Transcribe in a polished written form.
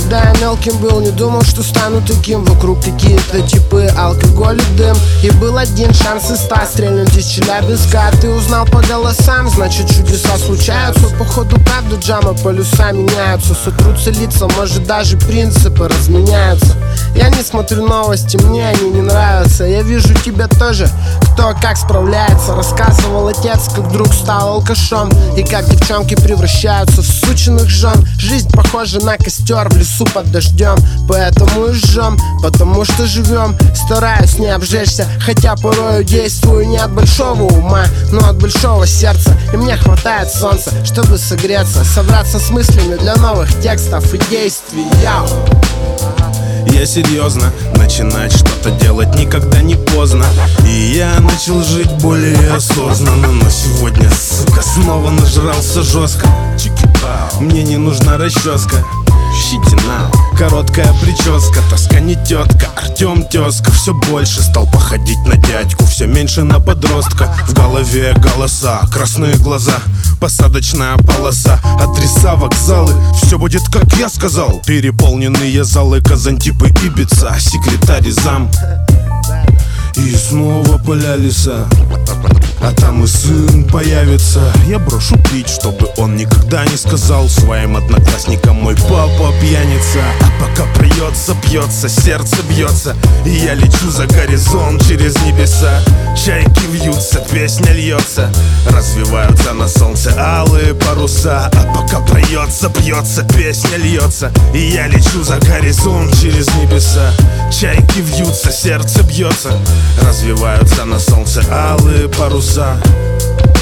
Когда я мелким был, не думал, что стану таким. Вокруг какие-то типы, алкоголь и дым. И был один шанс из 100 стрельнуть из Челябинска. Ты узнал по голосам, значит чудеса случаются. Походу правда джама, полюса меняются. Сотрутся лица, может даже принципы разменяются. Я не смотрю новости, мне они не нравятся. Я вижу тебя тоже, кто как справляется. Рассказывал отец, как вдруг стал алкашом. И как девчонки превращаются в сученных жен. Жизнь похожа на костер в лесу под дождем. Поэтому и жжем, потому что живем. Стараюсь не обжечься, хотя порою действую не от большого ума, но от большого сердца. И мне хватает солнца, чтобы согреться, собраться с мыслями для новых текстов и действий. Я серьезно, начинать что-то делать никогда не поздно. И я начал жить более осознанно. Но сегодня, сука, снова нажрался жестко. Мне не нужна расческа, щетина, короткая прическа, тоска не тетка, Артем тезка. Все больше стал походить на дядьку, все меньше на подростка. В голове голоса, красные глаза, посадочная полоса, адреса, вокзалы. Все будет, как я сказал. Переполненные залы, Казантип и Ибица, секретарь и зам. И снова поля леса, а там и сын появится. Я брошу пить, чтобы он никогда не сказал своим одноклассникам: мой папа пьяница. А пока пьется, пьется, сердце бьется, и я лечу за горизонт через небеса. Чайки вьются, песня льется, развиваются на солнце алые паруса. А пока пьется, песня льется, и я лечу за горизонт через небеса. Чайки вьются, сердце бьется, развиваются на солнце алые паруса.